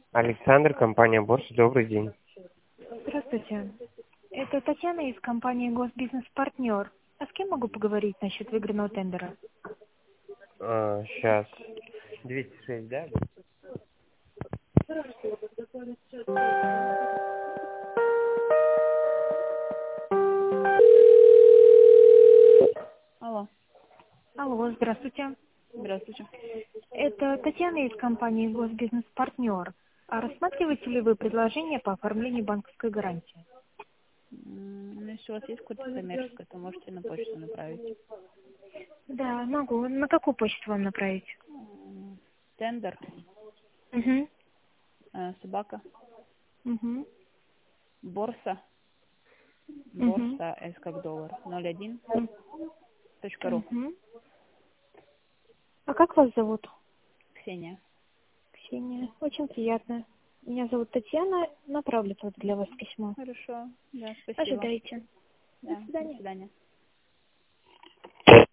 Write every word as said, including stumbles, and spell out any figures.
Александр, компания Борс, добрый день. Здравствуйте. Это Татьяна из компании Госбизнес-партнер. А с кем могу поговорить насчет выигранного тендера? А, сейчас. двести шесть, да? Алло, Алло, здравствуйте. здравствуйте. Это Татьяна из компании Госбизнес-партнер. А рассматриваете ли вы предложение по оформлению банковской гарантии? М, Ну, если у вас есть какое-то коммерческое, то можете на почту направить. Да, могу. На какую почту вам направить? М, Тендер, Угу. э, собака, Угу. борса, Угу. борса, S как доллар, ноль один точка ру. Угу. А как вас зовут? Ксения. Ксения. Очень приятно. Меня зовут Татьяна. Направлю тут для вас письмо. Хорошо, да, спасибо. Ожидайте. До Да, до свидания. свидания.